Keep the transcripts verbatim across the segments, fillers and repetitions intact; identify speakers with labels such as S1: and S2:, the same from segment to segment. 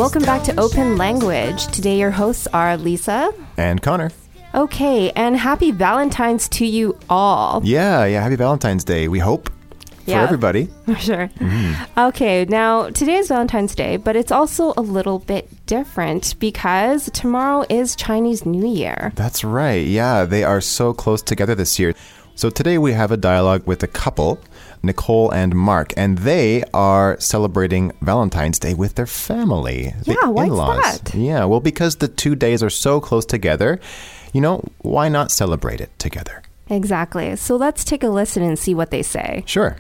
S1: Welcome back to Open Language. Today your hosts are Lisa
S2: and Connor.
S1: Okay, and happy Valentine's to you all.
S2: Yeah, yeah, happy Valentine's Day, we hope, for
S1: yeah,
S2: everybody.
S1: For sure. Mm-hmm. Okay, now today is Valentine's Day, but it's also a little bit different because tomorrow is Chinese New Year.
S2: That's right, yeah, they are so close together this year. So today we have a dialogue with a couple, Nicole and Mark, and they are celebrating Valentine's Day with their family.
S1: Yeah,
S2: the
S1: why
S2: in-laws.
S1: is that?
S2: Yeah, well, because the two days are so close together, you know, why not celebrate it together?
S1: Exactly. So let's take a listen and see what they say.
S2: Sure.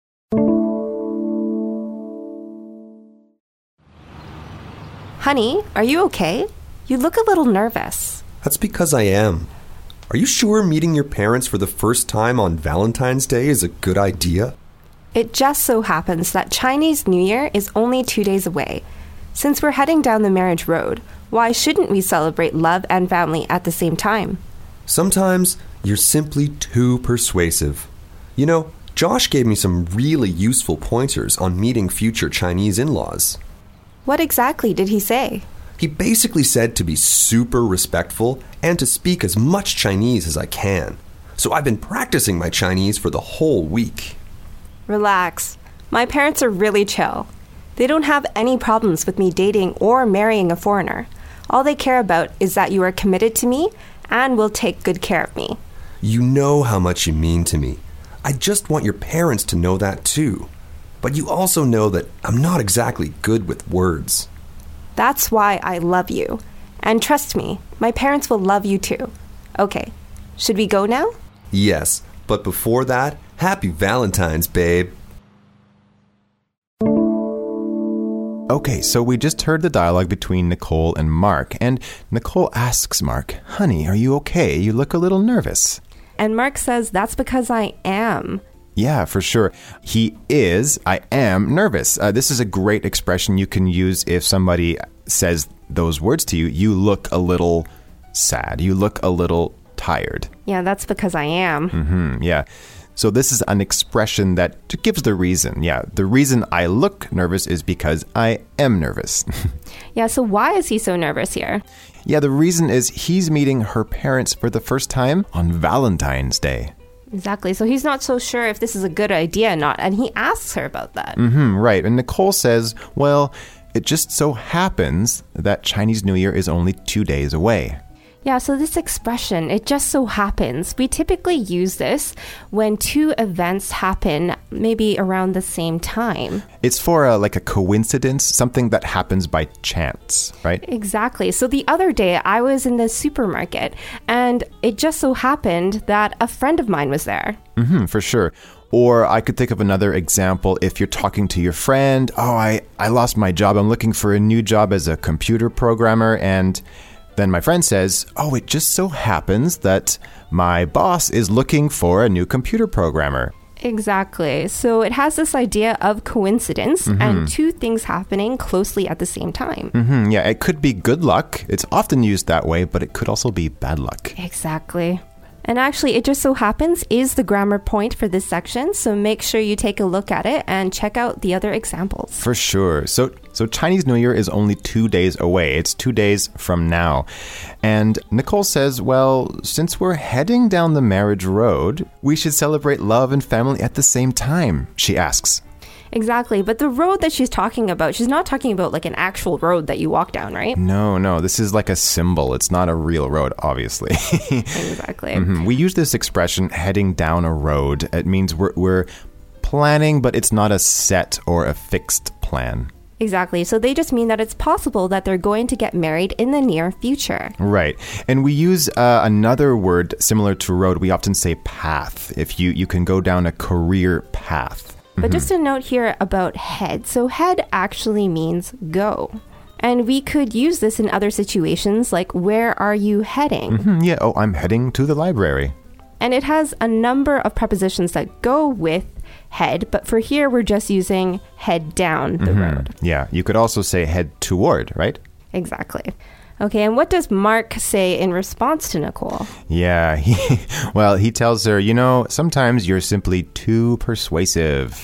S1: Honey, are you okay? You look a little nervous.
S3: That's because I am. Are you sure meeting your parents for the first time on Valentine's Day is a good idea?
S1: It just so happens that Chinese New Year is only two days away. Since we're heading down the marriage road, why shouldn't we celebrate love and family at the same time?
S3: Sometimes you're simply too persuasive. You know, Josh gave me some really useful pointers on meeting future Chinese in-laws.
S1: What exactly did he say?
S3: He basically said to be super respectful and to speak as much Chinese as I can. So I've been practicing my Chinese for the whole week.
S1: Relax. My parents are really chill. They don't have any problems with me dating or marrying a foreigner. All they care about is that you are committed to me and will take good care of me.
S3: You know how much you mean to me. I just want your parents to know that too. But you also know that I'm not exactly good with words.
S1: That's why I love you. And trust me, my parents will love you too. Okay, should we go now?
S3: Yes, but before that, happy Valentine's, babe.
S2: Okay, so we just heard the dialogue between Nicole and Mark, and Nicole asks Mark, honey, are you okay? You look a little nervous.
S1: And Mark says, that's because I am.
S2: Yeah, for sure. He is, I am nervous. Uh, this is a great expression you can use if somebody says those words to you. You look a little sad. You look a little tired.
S1: Yeah, that's because I am.
S2: Mm-hmm, yeah. So this is an expression that gives the reason. Yeah, the reason I look nervous is because I am nervous.
S1: Yeah, so why is he so nervous here?
S2: Yeah, the reason is he's meeting her parents for the first time on Valentine's Day.
S1: Exactly. So he's not so sure if this is a good idea or not. And he asks her about that.
S2: Mm-hmm, right. And Nicole says, well, it just so happens that Chinese New Year is only two days away.
S1: Yeah, so this expression, it just so happens, we typically use this when two events happen maybe around the same time.
S2: It's for a, like a coincidence, something that happens by chance, right?
S1: Exactly. So the other day I was in the supermarket and it just so happened that a friend of mine was there.
S2: Mm-hmm, for sure. Or I could think of another example if you're talking to your friend. Oh, I, I lost my job. I'm looking for a new job as a computer programmer. And then my friend says, oh, it just so happens that my boss is looking for a new computer programmer.
S1: Exactly. So it has this idea of coincidence mm-hmm. and two things happening closely at the same time.
S2: Mm-hmm. Yeah, it could be good luck. It's often used that way, but it could also be bad luck.
S1: Exactly. And actually, it just so happens is the grammar point for this section. So make sure you take a look at it and check out the other examples.
S2: For sure. So so Chinese New Year is only two days away. It's two days from now. And Nicole says, well, since we're heading down the marriage road, we should celebrate love and family at the same time, she asks.
S1: Exactly. But the road that she's talking about, she's not talking about like an actual road that you walk down, right?
S2: No, no. This is like a symbol. It's not a real road, obviously.
S1: Exactly.
S2: Mm-hmm. We use this expression, heading down a road. It means we're, we're planning, but it's not a set or a fixed plan.
S1: Exactly. So they just mean that it's possible that they're going to get married in the near future.
S2: Right. And we use uh, another word similar to road. We often say path. If you, you can go down a career path.
S1: But just a note here about head. So head actually means go. And we could use this in other situations like, where are you heading?
S2: Mm-hmm, yeah, oh, I'm heading to the library.
S1: And it has a number of prepositions that go with head. But for here, we're just using head down the mm-hmm. road.
S2: Yeah, you could also say head toward, right?
S1: Exactly. Okay, and what does Mark say in response to Nicole?
S2: Yeah, he, well, he tells her, you know, sometimes you're simply too persuasive.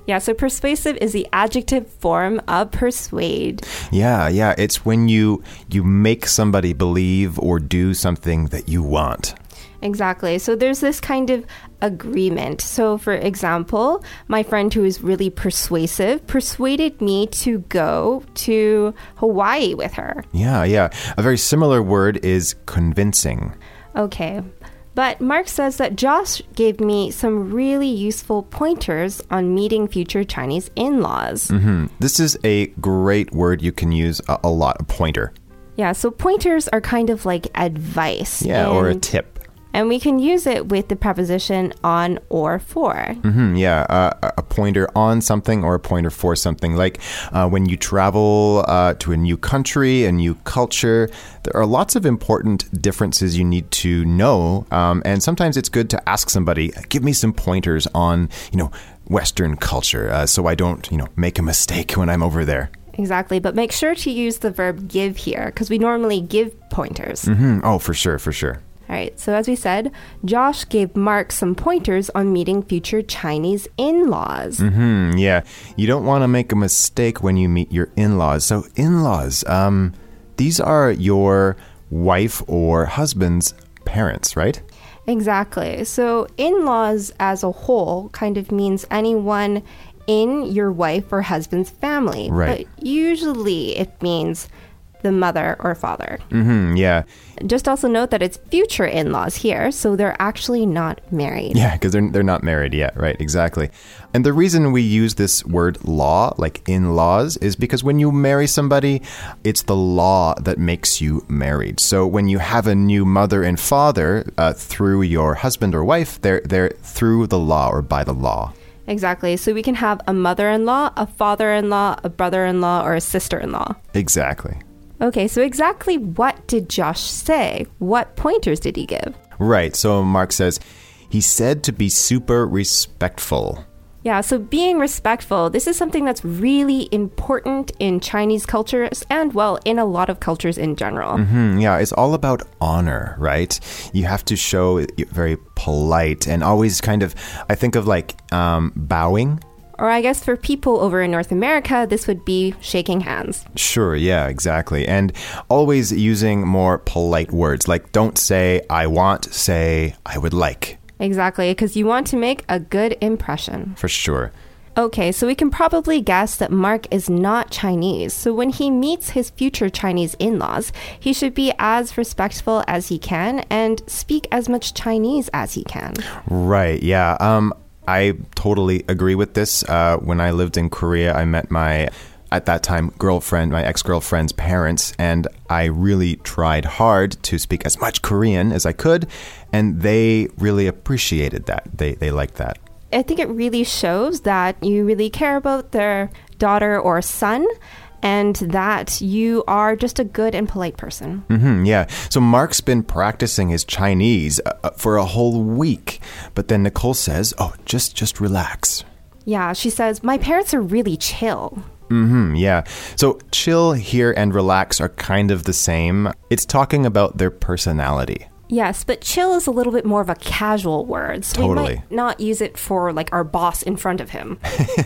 S1: Yeah, so persuasive is the adjective form of persuade.
S2: Yeah, yeah. It's when you you make somebody believe or do something that you want.
S1: Exactly. So there's this kind of agreement. So for example, my friend who is really persuasive persuaded me to go to Hawaii with her.
S2: Yeah, yeah. A very similar word is convincing.
S1: Okay. But Mark says that Josh gave me some really useful pointers on meeting future Chinese in-laws.
S2: Mm-hmm. This is a great word you can use a, a lot, a pointer.
S1: Yeah, so pointers are kind of like advice.
S2: Yeah,
S1: and,
S2: or a tip.
S1: And we can use it with the preposition on or for.
S2: Mm-hmm, yeah, uh, a pointer on something or a pointer for something. Like uh, when you travel uh, to a new country, a new culture, there are lots of important differences you need to know. Um, and sometimes it's good to ask somebody, give me some pointers on, you know, Western culture uh, so I don't, you know, make a mistake when I'm over there.
S1: Exactly, but make sure to use the verb give here because we normally give pointers.
S2: Mm-hmm. Oh, for sure, for sure.
S1: All right, so as we said, Josh gave Mark some pointers on meeting future Chinese in-laws.
S2: Mm-hmm, yeah, you don't want to make a mistake when you meet your in-laws. So in-laws, um, these are your wife or husband's parents, right?
S1: Exactly. So in-laws as a whole kind of means anyone in your wife or husband's family.
S2: Right.
S1: But usually it means the mother or father.
S2: Mm-hmm, yeah.
S1: Just also note that it's future in-laws here, so they're actually not married.
S2: Yeah, because they're, they're not married yet, right? Exactly. And the reason we use this word law, like in-laws, is because when you marry somebody, it's the law that makes you married. So when you have a new mother and father uh, through your husband or wife, they're, they're through the law or by the law.
S1: Exactly. So we can have a mother-in-law, a father-in-law, a brother-in-law, or a sister-in-law.
S2: Exactly.
S1: Okay, so exactly what did Josh say? What pointers did he give?
S2: Right. So Mark says, he said to be super respectful.
S1: Yeah, so being respectful, this is something that's really important in Chinese cultures and, well, in a lot of cultures in general.
S2: Mm-hmm, yeah, it's all about honor, right? You have to show very polite and always kind of, I think of like um, bowing.
S1: Or I guess for people over in North America, this would be shaking hands.
S2: Sure, yeah, exactly. And always using more polite words, like don't say I want, say I would like.
S1: Exactly, because you want to make a good impression.
S2: For sure.
S1: Okay, so we can probably guess that Mark is not Chinese. So when he meets his future Chinese in-laws, he should be as respectful as he can and speak as much Chinese as he can.
S2: Right, yeah. Um, I totally agree with this. Uh, when I lived in Korea, I met my, at that time, girlfriend, my ex-girlfriend's parents, and I really tried hard to speak as much Korean as I could, and they really appreciated that. They they liked that.
S1: I think it really shows that you really care about their daughter or son, and that you are just a good and polite person.
S2: Mm-hmm, yeah. So Mark's been practicing his Chinese uh, for a whole week. But then Nicole says, oh, just just relax.
S1: Yeah, she says, my parents are really chill.
S2: Mm-hmm, yeah. So chill here and relax are kind of the same. It's talking about their personality.
S1: Yes, but chill is a little bit more of a casual word. So
S2: Totally.
S1: we might not use it for like our boss in front of him.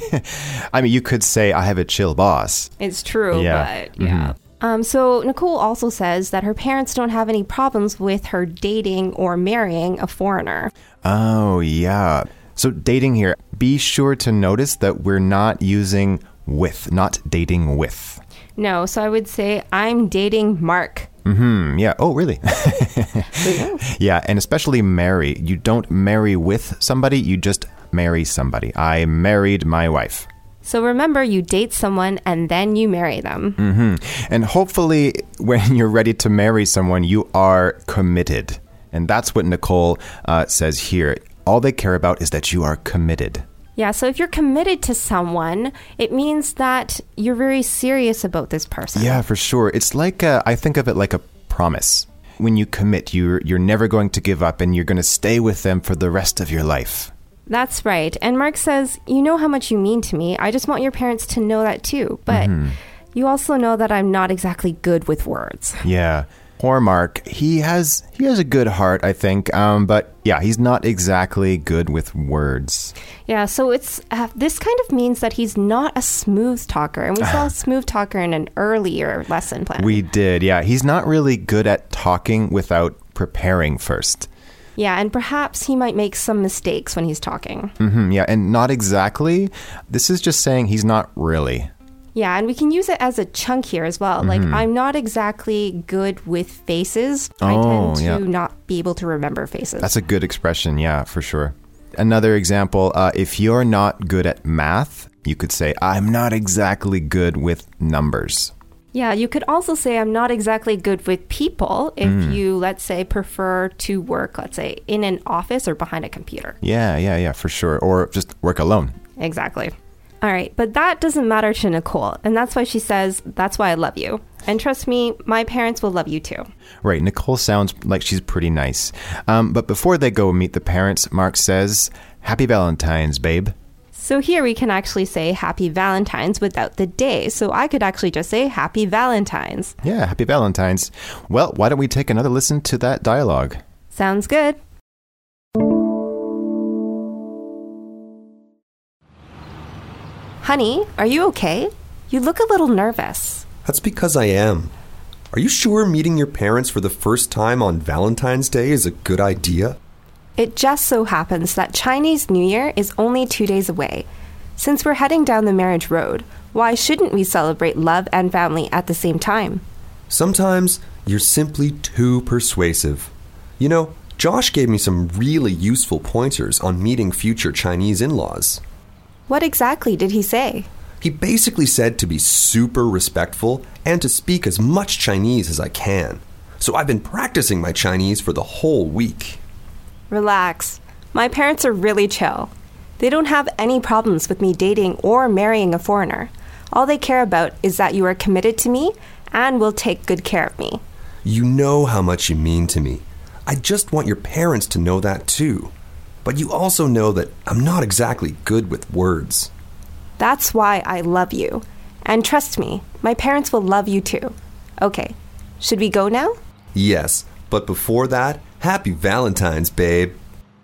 S2: I mean, you could say, I have a chill boss.
S1: It's true,
S2: Yeah.
S1: but yeah. Mm-hmm. Um, so Nicole also says that her parents don't have any problems with her dating or marrying a foreigner.
S2: Oh, yeah. So dating here, be sure to notice that we're not using with, not dating with.
S1: No, so I would say I'm dating Mark.
S2: Mm-hmm. Yeah. Oh, really? Yeah. And especially marry. You don't marry with somebody. You just marry somebody. I married my wife.
S1: So remember, you date someone and then you marry them.
S2: Mm-hmm. And hopefully when you're ready to marry someone, you are committed. And that's what Nicole uh, says here. All they care about is that you are committed.
S1: Yeah, so if you're committed to someone, it means that you're very serious about this person.
S2: Yeah, for sure. It's like, a, I think of it like a promise. When you commit, you're, you're never going to give up and you're going to stay with them for the rest of your life.
S1: That's right. And Mark says, you know how much you mean to me. I just want your parents to know that too. But mm-hmm. you also know that I'm not exactly good with words.
S2: Yeah. Poor Mark. He has he has a good heart, I think, um, but Yeah, he's not exactly good with words.
S1: Yeah, so it's uh, this kind of means that he's not a smooth talker. And we saw a smooth talker in an earlier lesson plan.
S2: We did, yeah. He's not really good at talking without preparing first.
S1: Yeah, and perhaps he might make some mistakes when he's talking.
S2: Mm-hmm, yeah, and not exactly. This is just saying he's not really.
S1: Yeah, and we can use it as a chunk here as well. Mm-hmm. Like, I'm not exactly good with faces.
S2: Oh,
S1: I tend to
S2: yeah.
S1: not be able to remember faces.
S2: That's a good expression, yeah, for sure. Another example, uh, if you're not good at math, you could say, I'm not exactly good with numbers.
S1: Yeah, you could also say I'm not exactly good with people if
S2: Mm.
S1: you, let's say, prefer to work, let's say, in an office or behind a computer.
S2: Yeah, yeah, yeah, for sure. Or just work alone.
S1: Exactly. All right, but that doesn't matter to Nicole, and that's why she says, that's why I love you. And trust me, my parents will love you too.
S2: Right, Nicole sounds like she's pretty nice. Um, but before they go meet the parents, Mark says, Happy Valentine's, babe.
S1: So here we can actually say Happy Valentine's without the day. So I could actually just say Happy Valentine's.
S2: Yeah, Happy Valentine's. Well, why don't we take another listen to that dialogue?
S1: Sounds good. Honey, are you okay? You look a little nervous.
S3: That's because I am. Are you sure meeting your parents for the first time on Valentine's Day is a good idea?
S1: It just so happens that Chinese New Year is only two days away. Since we're heading down the marriage road, why shouldn't we celebrate love and family at the same time?
S3: Sometimes you're simply too persuasive. You know, Josh gave me some really useful pointers on meeting future Chinese in-laws.
S1: What exactly did he say?
S3: He basically said to be super respectful and to speak as much Chinese as I can. So I've been practicing my Chinese for the whole week.
S1: Relax. My parents are really chill. They don't have any problems with me dating or marrying a foreigner. All they care about is that you are committed to me and will take good care of me.
S3: You know how much you mean to me. I just want your parents to know that too. But you also know that I'm not exactly good with words.
S1: That's why I love you. And trust me, my parents will love you too. Okay, should we go now?
S3: Yes, but before that, Happy Valentine's, babe.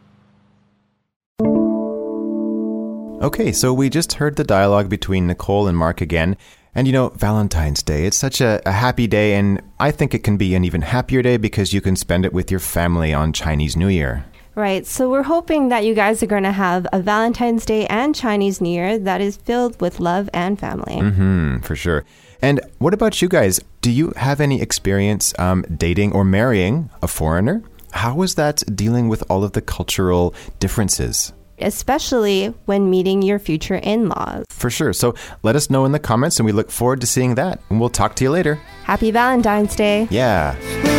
S2: Okay, so we just heard the dialogue between Nicole and Mark again. And you know, Valentine's Day, it's such a, a happy day, and I think it can be an even happier day because you can spend it with your family on Chinese New Year.
S1: Right, so we're hoping that you guys are going to have a Valentine's Day and Chinese New Year that is filled with love and family.
S2: Mm-hmm, for sure. And what about you guys? Do you have any experience um, dating or marrying a foreigner? How was that dealing with all of the cultural differences?
S1: Especially when meeting your future in-laws.
S2: For sure. So let us know in the comments, and we look forward to seeing that. And we'll talk to you later.
S1: Happy Valentine's Day.
S2: Yeah.